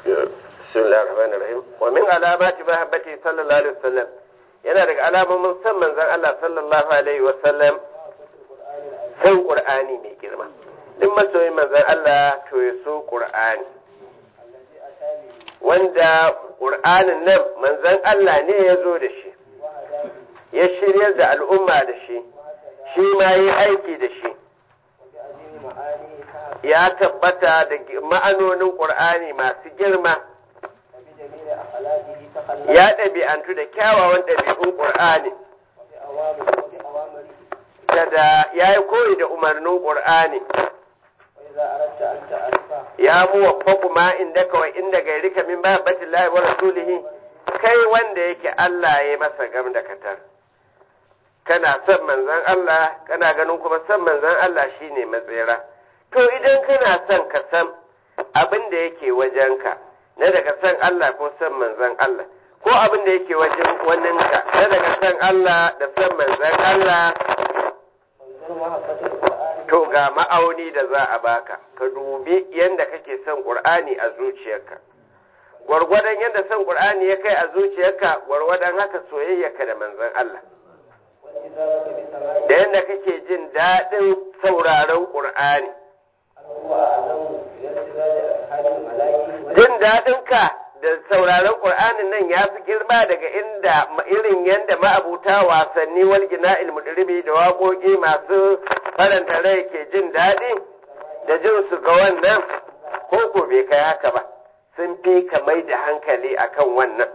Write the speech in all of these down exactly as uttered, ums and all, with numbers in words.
بسم الله الرحمن الرحيم ومن علامات محبته صلى الله عليه وسلم yana daga alamomin san manzon Allah sallallahu alaihi wasallam san Qur'ani mai girma duk masoyin manzon Allah to ya so Qur'ani wanda Qur'anin nan manzon Allah ne ya zo da shi ya shiryar da al'umma da shi shi ma yi aiki da shi ya tabbata da ma'anonin Qur'ani masu girma ya ɗabi'antu da kyawawan ɗabi'un Qur'ani da ya yi koyi da umarnin Qur'ani ya muwaffaku ma inda kawai inda gairika min babatin lahi wa rasulihi kai wanda yake Allah ya masa gam da katar kana son manzon Allah kana ganin kuma son manzon Allah shine matsira to idan kana son ka san abin da yake wajenka na daga son Allah ko son manzon Allah ko abin da yake wajen waninka na daga son Allah da son manzon Allah to ga ma'auni da za a baka ka dubi yanda kake son Qur'ani a zuciyarka gwargwadon yanda son Qur'ani ya kai a zuciyarka gwargwadon haka soyayyarka da manzon Allah da yanda kake jin daɗin sauraron Qur'ani jin daɗinka da sauraron Qur'anin nan ya fi girma daga inda irin yanda ma'abuta wasanni wal gina'il mudribi da waƙoƙi masu faranta rai ke jin daɗi da jin su ga wannan ko ko bai kai haka ba sun fi ka mai da hankali akan wannan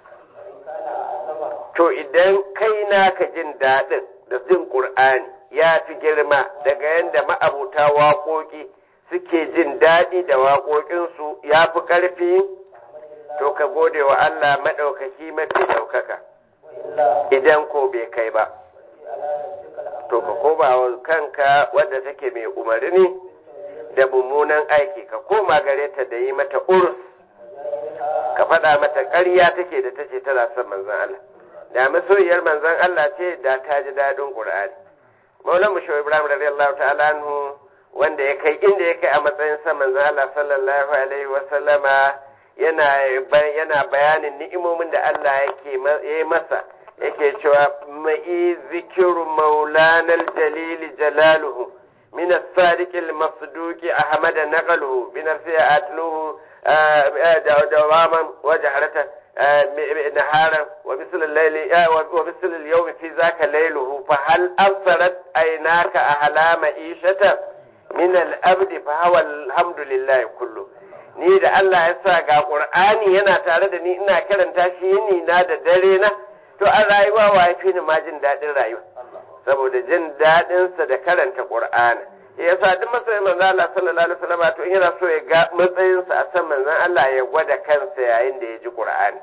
to idan kai naka jin daɗin da jin Qur'ani ya fi girma daga yanda ma'abuta waƙoƙi suke jin daɗi da waƙoƙinsu ya fi ƙarfi to ka gode wa Allah maɗaukaki mafi ɗaukaka idan ko bai kai ba to ka koma wa kanka wadda take mai umarni da mummunan aiki ka koma gare ta da yi mata urus ka faɗa mata ƙarya take da tace tana son manzon Allah da masoyiyar manzon Allah ce da ta ji daɗin Qur'ani Maulana Musho Ibrahim radiyallahu ta'ala anhu wanda ya kai inda ya kai a matsayin sa manzon Allah sallallahu alaihi wa sallama yana yana bayanin ni'imomin da Allah yake yi masa yake cewa mai zikiru maulana al-jalil jalaluhu min as-sadiq al-masduq ahmad naqaluhu bin sa'atluhu dawaman wajharata نهارا ومثل الليل ومثل اليوم في ذاك ليله فهل أبصرت عيناك أحلام عيشة من الأبد فهو الحمد لله كله ni da Allah ya sa ga Qur'ani yana tare da ni ina karanta shi yini na da dare na to an rayuwa wa yafi ni ma jin dadin rayuwa saboda jin dadin sa da karanta Qur'ani yasa duk masoyin manzo Allah sallallahu alaihi wasallam to in yana so ya ga matsayin sa a san manzon Allah ya gwada kansa yayin da ya ji Qur'ani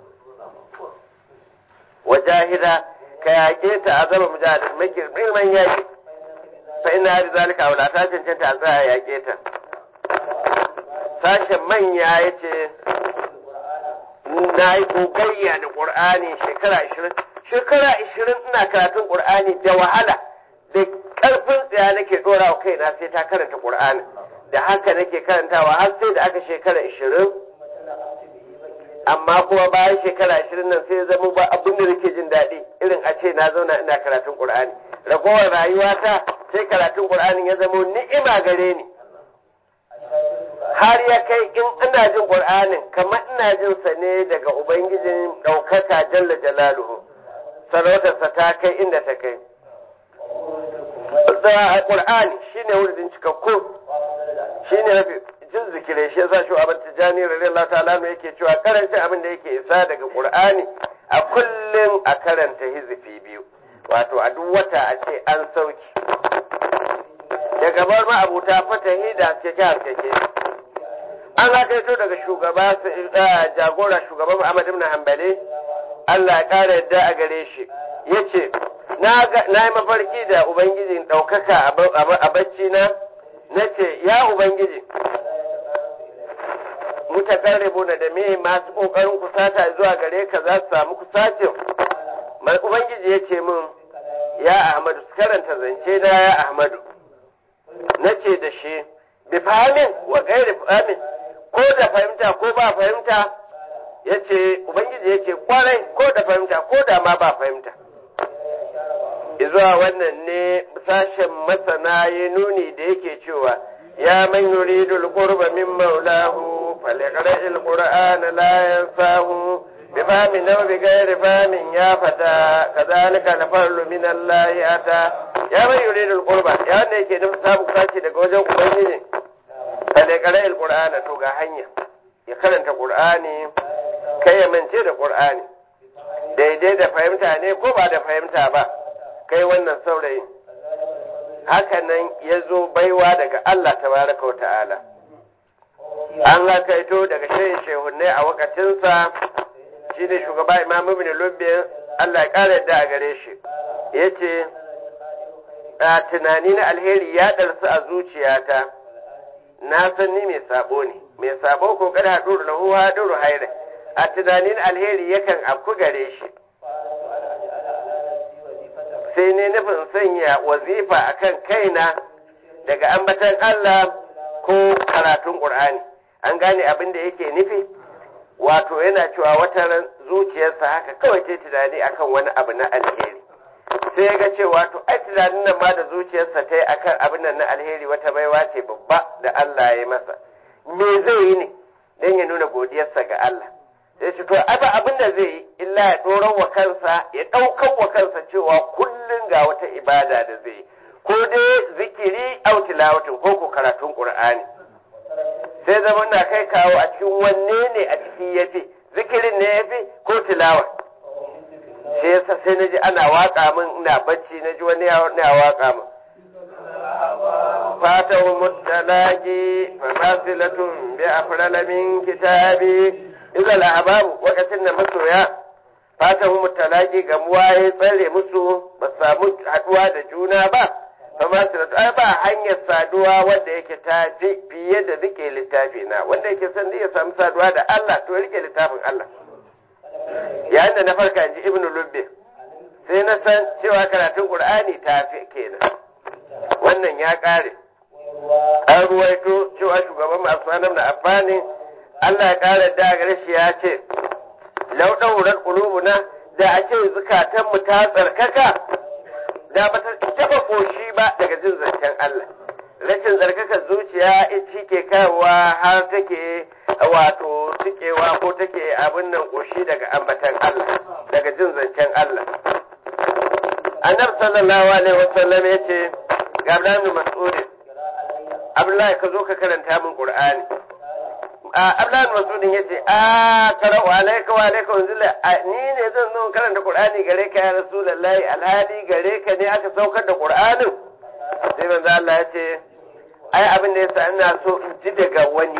wajahida ka yake ta azaba mujahid mai girman yaki fa ina da zalika wala ta cancanta a tsaya yake ta sashen manya yace na yi gogayya da Qur'ani shekara ashirin shekara ashirin ina karatun Qur'ani da wahala da ƙarfin tsaya nake ɗora wa kaina sai ta karanta Qur'ani da haka nake karantawa har sai da aka shekara ashirin amma kuma bayan shekara ashirin nan sai zama ba abin da nake jin daɗi irin a ce na zauna ina karatun Qur'ani ragowar rayuwata sai karatun Qur'ani ya zama ni'ima gare ni har ya kai in ina jin Qur'anin kamar ina jin sa ne daga ubangijin ɗaukaka jalla jalaluhu sarautarsa ta kai inda ta kai da Qur'ani shine wurin cikakku shine rafi jin zikire shi yasa shi Abul Tijani radiyallahu ta'ala ne yake cewa karancin abin da yake isa daga Qur'ani a kullum a karanta hizfi biyu wato a duk wata a ce an sauki daga bar ma abuta fatahi da ke ta hankake an haka yato daga shugaba jagora shugaban Ahmad ibn Hanbali Allah ya kara yadda a gare shi yace na yi mafarki da Ubangijin ɗaukaka a bacci na, na ce, ya Ubangiji, mutakarribu na da me masu ƙoƙarin kusata zuwa gare ka za su samu kusacin. Mai Ubangiji ya ce min, ya Ahmadu, su karanta zance na ya Ahmadu. Na ce da shi, bi fahimin wa gairi fahimin, ko da fahimta ko ba fahimta yace ubangiji yace kwarai ko da fahimta ko da ma ba fahimta. Izuwa wannan ne sashen masana ya nuni da yake cewa ya man yuridu al-qurba min maulahu falyaqra al-qur'ana la yansahu bi fahmin aw bi ghairi fahmin ya fata kadhalika al-farlu min Allah ata. Ya man yuridu al-qurba ya wanda yake nufin samu kusaci daga wajen ubangiji falyaqra al-qur'ana to ga hanya ya karanta qur'ani kai ya mance da qur'ani daidai da fahimta ne ko ba da fahimta ba kai wannan saurayin. Hakanan ya zo baiwa daga Allah tabaraka wa ta'ala. An hakaito daga shehin shehunai a wakacinsa shi ne shugaba Imam Ibn Lubbin Allah ya ƙara yadda a gare shi. Ya ce, a tunani na alheri ya ɗarsu a zuciyata, na san ni mai sabo ne, mai sabo ko kada haɗuru na huwa haɗuru haire, a tunanin alheri yakan afku gare shi. Sai ne nufin sanya wazifa akan kaina daga ambatan Allah ko karatun Qur'ani. An gane abin da yake nufi? Wato yana cewa wata ran zuciyarsa haka kawai ce tunani akan wani abu na alheri. Sai ga cewa to ai tunanin nan ma da zuciyarsa ta yi akan abin nan na alheri wata baiwa ce babba da Allah ya yi masa. Me zai yi ne don ya nuna godiyarsa ga Allah? Sai ce to ai ba abin da zai yi illa ya ɗoran wa kansa ya ɗaukan wa kansa cewa kullum ga wata ibada da zai yi ko dai zikiri au tilawatin ko ko karatun Qur'ani. Sai zama na kai kawo a cikin wanne ne a cikin yafi zikirin ne yafi ko tilawa. Sai yasa sai naji ana waka min ina bacci naji wani ya waka min fatahu mutalaqi fa masilatun bi afrala min kitabi idza al-ahbab wakacin da masoya fatahu mutalaqi gamuwa ya tsare musu ba samu haduwa da juna ba fa masilatu ai ba hanyar saduwa wanda yake tafi fiye da rike littafi na wanda yake son ya samu saduwa da Allah to rike littafin Allah. Yayin da na farka inji Ibn Lubbi sai na san cewa karatun Qur'ani tafi kenan. Wannan ya kare. An ruwaito cewa shugaban masu sanar da afani Allah ya kare da gare shi ya ce lau daurar qulubuna da a ce zukatan mu ta tsarkaka da ba ta taba koshi ba daga jin zancen Allah. Rashin tsarkaka zuciya ita ke kawowa har take wato tikewa ko take abin nan koshi daga ambatan Allah daga jin zancen Allah. Annabi sallallahu alaihi wasallam yace ga Abdullahi Mas'ud Abdullahi ka zo ka karanta min Qur'ani. Abdullahi Mas'ud yace a qara'u alayka wa alayka unzila ni ne zan zo karanta Qur'ani gare ka ya Rasulullahi alhali gare ka ne aka saukar da Qur'anin. Sai manzo Allah yace ai abin da yasa ina so in ji daga wani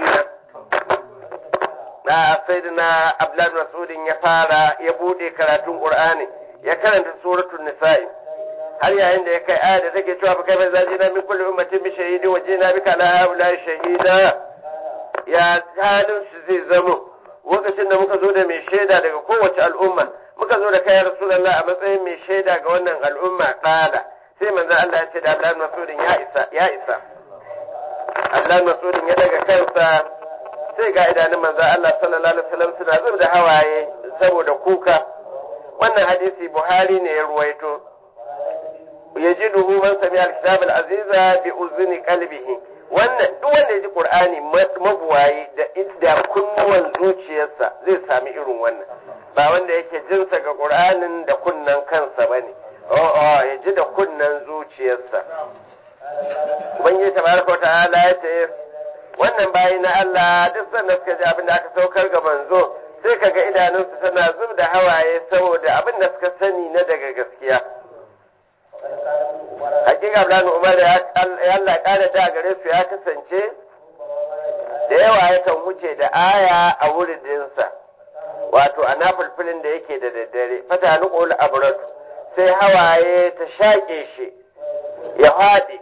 na sayyidina Abdullahi Mas'ud ya fara ya bude karatun Qur'ani ya karanta suratul nisa'i har yayin da ya kai aya da take cewa fa kaifa zajina min kulli ummatin bi shahidin wa jina bika la haula shahida ya halin su zai zamo lokacin da muka zo da mai shaida daga kowace al'umma muka zo da kai Rasulullah a matsayin mai shaida ga wannan al'umma kala sai manzo Allah ya ce da Abdullahi Mas'ud ya isa ya isa Abdullahi Mas'ud ya daga kansa sai ga idanun manzo Allah sallallahu alaihi wasallam suna zub da hawaye saboda kuka. Wannan hadisi Buhari ne ya ruwaito. Yajiduhu man sami al-kitab al-aziza bi uzni qalbihi. Wannan duk wanda ya ji Qur'ani mabuwayi da idda kunnuwan zuciyarsa zai sami irin wannan. Ba wanda yake jinsa ga Qur'anin da kunnan kansa bane. Oh ya ji da kunnan zuciyarsa. Ubangiji tabaraka wa ta'ala ya ce wannan bayi na Allah duk sanda suka ji abin da aka saukar ga manzo sai kaga idanunsu tana zub da hawaye saboda abin da suka sani na daga gaskiya. Hakika Abdullahi Umar ya Allah kare da gare su ya kasance da yawa yakan huce da aya a wuridinsa wato a nafulfulin da yake da daddare fata nuqul abrat sai hawaye ta shaƙe shi ya faɗi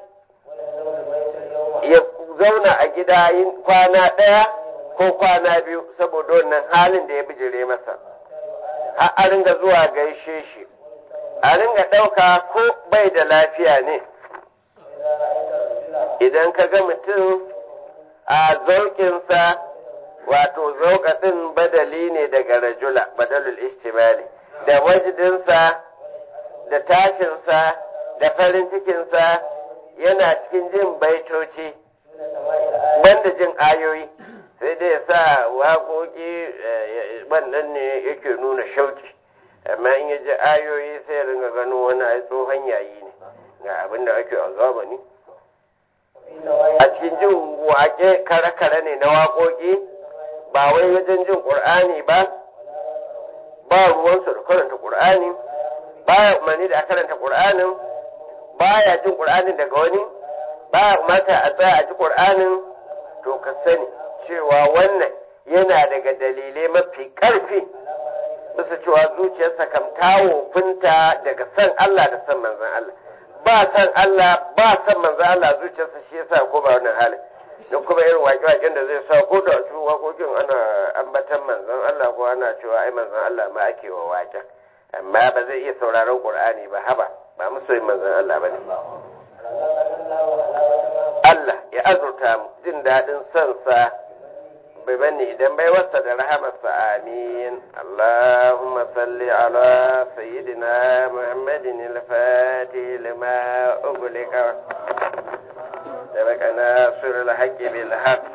ya zauna a gida yin kwana ɗaya ko kwana biyu saboda wannan halin da ya bijire masa har a ringa zuwa gaishe shi a ringa ɗauka ko bai da lafiya ne idan ka ga mutum a zauƙinsa wato zauka din badali ne daga rajula badalul istimali da wajdinsa da tashinsa da farin cikinsa yana cikin jin baitoci banda jin ayoyi sai dai ya sa waƙoƙi wannan ne yake nuna shauki amma in ya ji ayoyi sai ya ringa gano wani ai tsohon yayi ne ga abin da ake a zamani a cikin jin waƙe kare-kare ne na waƙoƙi ba wai wajen jin ƙur'ani ba ba ruwansu da karanta ƙur'ani ba ya umarni da a karanta ƙur'anin ba ya jin ƙur'anin daga wani ba ya umarta a tsaya a ji ƙur'anin to ka sani cewa wannan yana daga dalilai mafi ƙarfi bisa cewa zuciyarsa kam ta wofinta daga san Allah da san manzan Allah ba san Allah ba san manzan Allah zuciyarsa shi yasa ko ba wannan halin don kuma irin waƙe-waƙen da zai sa ko da su waƙoƙin ana ambatan manzan Allah ko ana cewa ai manzan Allah ma ake wa waƙen amma ba zai iya sauraron Qur'ani ba haba ba musoyin manzan Allah bane Allah ya azurta mu jin daɗin son sa bai bane idan bai wasa da rahamarsa amin Allahumma salli ala sayyidina Muhammadin al-fatih lima ughliqa سبق ناصر الحق بالحق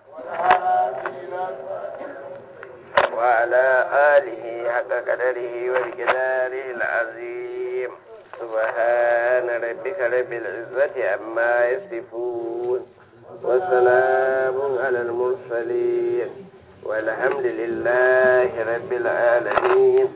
وعلى آله حق قدره وبقداره العظيم سبحان ربك رب العزة عما يصفون وسلام على المرسلين والحمد لله رب العالمين